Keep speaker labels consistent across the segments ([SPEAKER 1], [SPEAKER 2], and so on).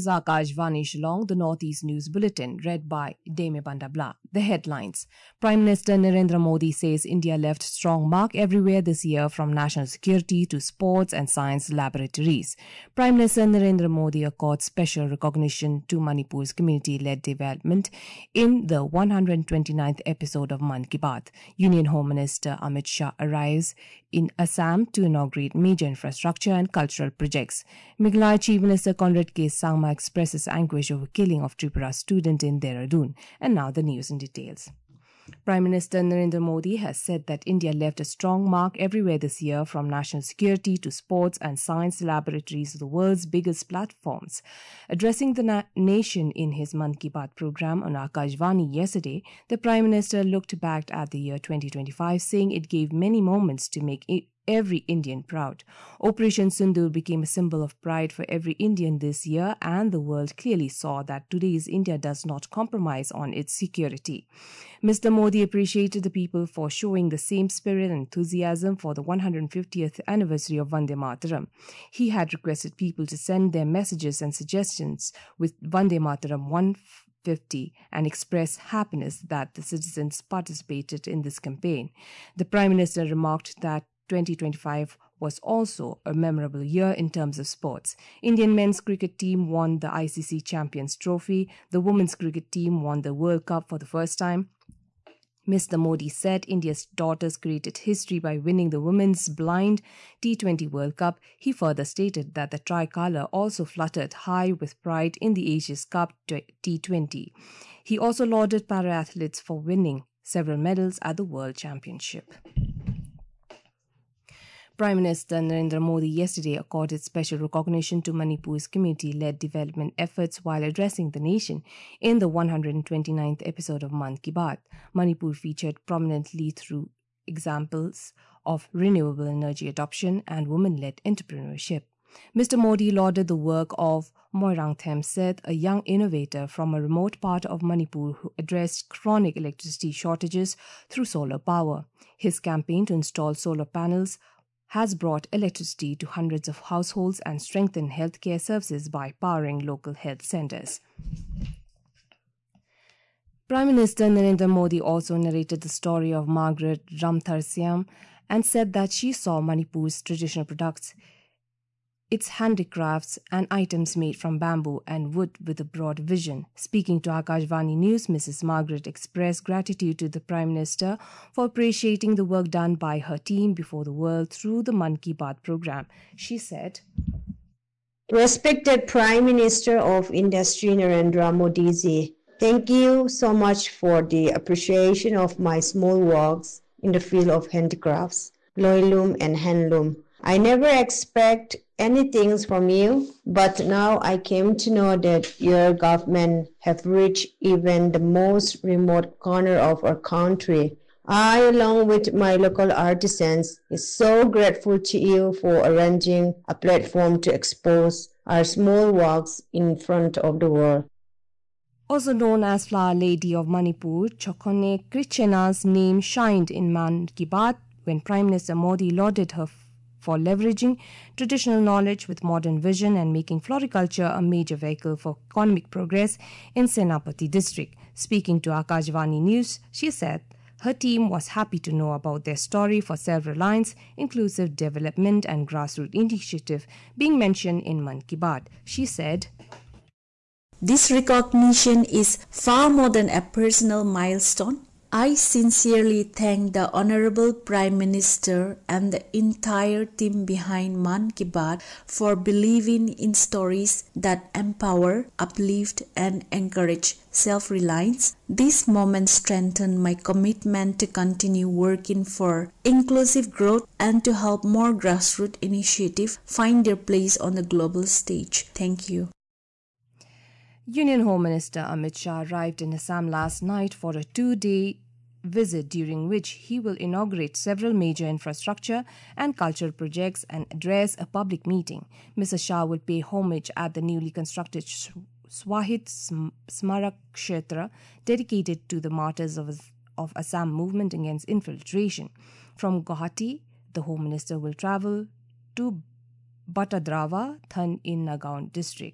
[SPEAKER 1] is Akashvani Shillong, the Northeast News Bulletin, read by Deme Bandabla. The headlines. Prime Minister Narendra Modi says India left strong mark everywhere this year, from national security to sports and science laboratories. Prime Minister Narendra Modi accords special recognition to Manipur's community-led development in the 129th episode of Mann Ki Baat. Union Home Minister Amit Shah arrives in Assam to inaugurate major infrastructure and cultural projects. Meghalaya Chief Minister Conrad K. Sangma expresses anguish over killing of Tripura student in Dehradun. And now the news in details. Prime Minister Narendra Modi has said that India left a strong mark everywhere this year, from national security to sports and science laboratories to the world's biggest platforms. Addressing the nation in his Mann Ki Baat program on Akashvani yesterday, the Prime Minister looked back at the year 2025, saying it gave many moments to make every Indian proud. Operation Sindoor became a symbol of pride for every Indian this year, and the world clearly saw that today's India does not compromise on its security. Mr. Modi appreciated the people for showing the same spirit and enthusiasm for the 150th anniversary of Vande Mataram. He had requested people to send their messages and suggestions with Vande Mataram 150 and express happiness that the citizens participated in this campaign. The Prime Minister remarked that 2025 was also a memorable year in terms of sports. Indian men's cricket team won the ICC Champions Trophy. The women's cricket team won the World Cup for the first time. Mr. Modi said India's daughters created history by winning the Women's Blind T20 World Cup. He further stated that the tricolour also fluttered high with pride in the Asia's Cup T20. He also lauded para-athletes for winning several medals at the World Championship. Prime Minister Narendra Modi yesterday accorded special recognition to Manipur's community-led development efforts while addressing the nation in the 129th episode of Mann Ki Baat. Manipur featured prominently through examples of renewable energy adoption and women-led entrepreneurship. Mr. Modi lauded the work of Moirang Themset, a young innovator from a remote part of Manipur who addressed chronic electricity shortages through solar power. His campaign to install solar panels has brought electricity to hundreds of households and strengthened healthcare services by powering local health centers. Prime Minister Narendra Modi also narrated the story of Margaret Ramtharsiam and said that she saw Manipur's traditional products, its handicrafts and items made from bamboo and wood with a broad vision. Speaking to Akashvani News, Mrs. Margaret expressed gratitude to the Prime Minister for appreciating the work done by her team before the world through the Mann Ki Baat program. She said,
[SPEAKER 2] Respected Prime Minister of Industry Narendra Modi ji, thank you so much for the appreciation of my small works in the field of handicrafts, loom and handloom. I never expect anything from you, but now I came to know that your government have reached even the most remote corner of our country. I, along with my local artisans, is so grateful to you for arranging a platform to expose our small works in front of the world.
[SPEAKER 1] Also known as Flower Lady of Manipur, Chokone Krichena's name shined in Mann Ki Baat when Prime Minister Modi lauded her for leveraging traditional knowledge with modern vision and making floriculture a major vehicle for economic progress in Senapati district. Speaking to Akashvani News, she said her team was happy to know about their story for several lines, inclusive development and grassroots initiative being mentioned in Mann Ki Baat. She said,
[SPEAKER 3] This recognition is far more than a personal milestone. I sincerely thank the Honorable Prime Minister and the entire team behind Mann Ki Baat for believing in stories that empower, uplift, and encourage self-reliance. This moment strengthened my commitment to continue working for inclusive growth and to help more grassroots initiatives find their place on the global stage. Thank you.
[SPEAKER 1] Union Home Minister Amit Shah arrived in Assam last night for a 2-day visit during which he will inaugurate several major infrastructure and cultural projects and address a public meeting. Mr. Shah will pay homage at the newly constructed Swahit Smarak Kshetra dedicated to the martyrs of Assam movement against infiltration. From Guwahati, the Home Minister will travel to Batadrava, Than in Nagaon district.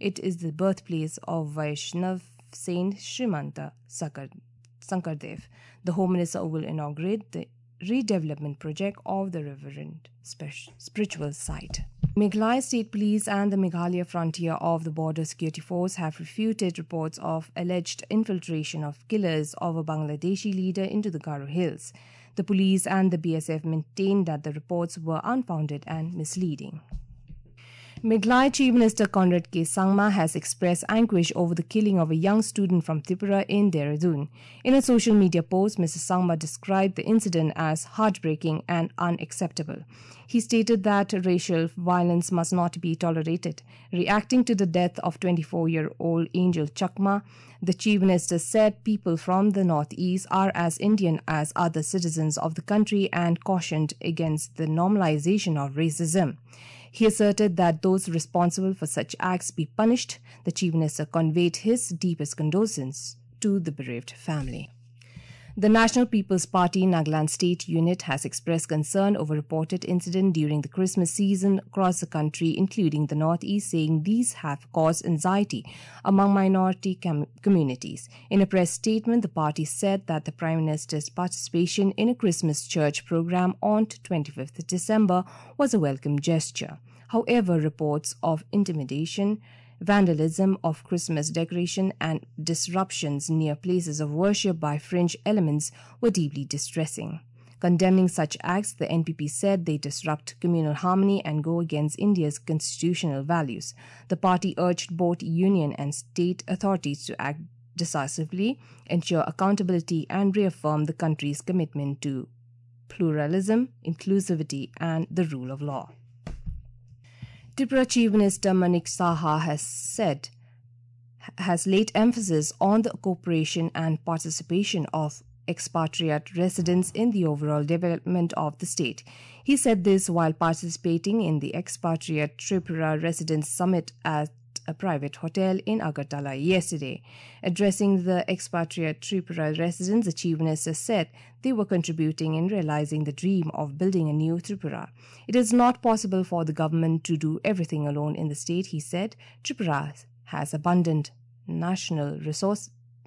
[SPEAKER 1] It is the birthplace of Vaishnav Saint Srimanta Sankardev. The Home Minister will inaugurate the redevelopment project of the reverend spiritual site. Meghalaya State Police and the Meghalaya Frontier of the Border Security Force have refuted reports of alleged infiltration of killers of a Bangladeshi leader into the Garo Hills. The police and the BSF maintained that the reports were unfounded and misleading. Meghalaya Chief Minister Conrad K. Sangma has expressed anguish over the killing of a young student from Tripura in Dehradun. In a social media post, Mr. Sangma described the incident as heartbreaking and unacceptable. He stated that racial violence must not be tolerated. Reacting to the death of 24-year-old Angel Chakma, the Chief Minister said people from the Northeast are as Indian as other citizens of the country and cautioned against the normalization of racism. He asserted that those responsible for such acts be punished. The Chief Minister conveyed his deepest condolences to the bereaved family. The National People's Party Nagaland State Unit has expressed concern over reported incidents during the Christmas season across the country, including the Northeast, saying these have caused anxiety among minority communities. In a press statement, the party said that the Prime Minister's participation in a Christmas church program on 25th December was a welcome gesture. However, reports of intimidation, vandalism of Christmas decoration and disruptions near places of worship by fringe elements were deeply distressing. Condemning such acts, the NPP said they disrupt communal harmony and go against India's constitutional values. The party urged both union and state authorities to act decisively, ensure accountability and reaffirm the country's commitment to pluralism, inclusivity and the rule of law. Tripura Chief Minister Manik Saha has laid emphasis on the cooperation and participation of expatriate residents in the overall development of the state. He said this while participating in the Expatriate Tripura Residents Summit at a private hotel in Agartala yesterday. Addressing the expatriate Tripura residents, the Chief Minister said they were contributing in realizing the dream of building a new Tripura. It is not possible for the government to do everything alone in the state, he said. Tripura has abundant natural resources,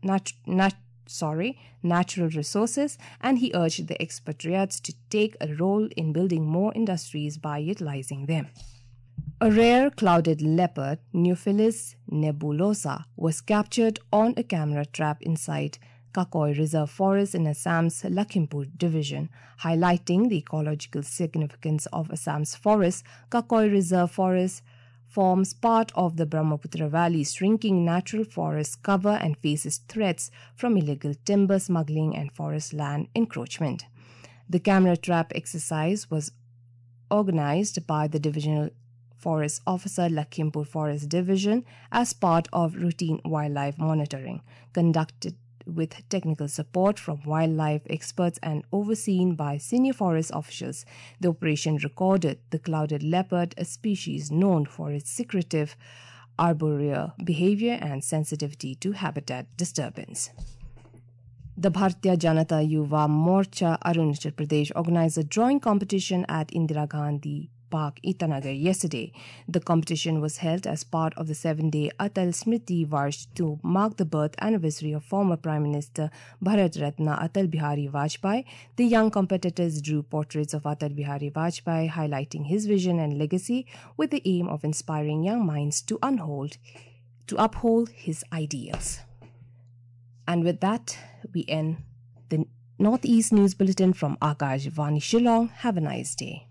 [SPEAKER 1] and he urged the expatriates to take a role in building more industries by utilizing them. A rare clouded leopard, Neophilis nebulosa, was captured on a camera trap inside Kakoi Reserve Forest in Assam's Lakhimpur division. Highlighting the ecological significance of Assam's forests, Kakoi Reserve Forest forms part of the Brahmaputra Valley's shrinking natural forest cover and faces threats from illegal timber smuggling and forest land encroachment. The camera trap exercise was organized by the Divisional Forest Officer, Lakhimpur Forest Division, as part of routine wildlife monitoring, conducted with technical support from wildlife experts and overseen by senior forest officials. The operation recorded the clouded leopard, a species known for its secretive arboreal behavior and sensitivity to habitat disturbance. The Bharatiya Janata Yuva Morcha Arunachal Pradesh organized a drawing competition at Indira Gandhi Park, Itanagar yesterday. The competition was held as part of the 7-day Atal Smriti Varsh to mark the birth anniversary of former Prime Minister Bharat Ratna Atal Bihari Vajpayee. The young competitors drew portraits of Atal Bihari Vajpayee, highlighting his vision and legacy with the aim of inspiring young minds to uphold his ideals. And with that, we end the Northeast News Bulletin from Akashvani Shillong. Have a nice day.